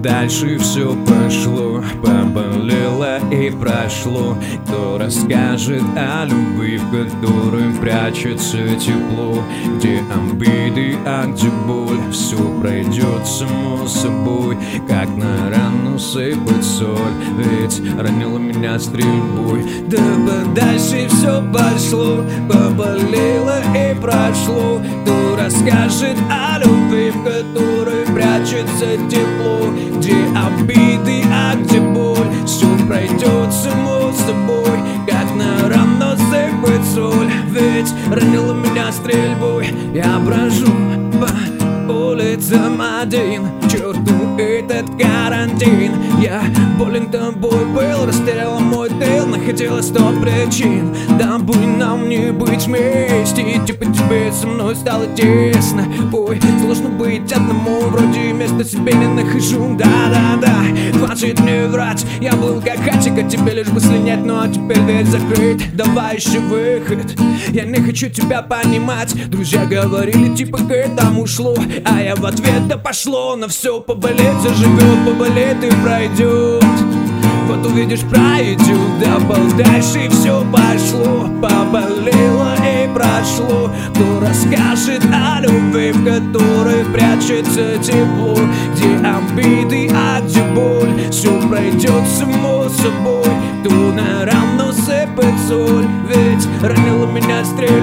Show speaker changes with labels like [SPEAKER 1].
[SPEAKER 1] дальше все пошло, поболело и прошло. Кто расскажет о любви, в которой прячется тепло, где обиды, а где боль, все пройдет само собой. Как на рану сыпать соль, ведь ранила меня стрельбой. Да подальше все пошло, поболело и прошло. Кто расскажет о любви, в которой прячется тепло, где обиды, а где боль, все пройдет само собой. Как на рану сыпать соль, ведь ранила меня стрельбой. Я брожу по улицам один, черту этот карантин. Я болен тобой был, растеряла мой тыл, находила 100 причин, дабы нам не быть вместе. Типа тебе со мной стало тесно. Ой, сложно быть одному, вроде места себе не нахожу. Да-да-да, хватит мне врать, я был как хатик, а тебе лишь бы слинять. Ну а теперь дверь закрыть, давай еще выход. Я не хочу тебя понимать. Друзья говорили, типа к этому шло, а я в ответ: да пошло. На все поболеть, заживет, поболит и пройдет. Вот увидишь, пройдет. Да дальше все пошло, поболело и прошло. Кто расскажет о любви, в которой прячется тепло, где обиды, а где боль, все пройдет само собой. Кто на рану сыпет соль, ведь ранила меня стрелой.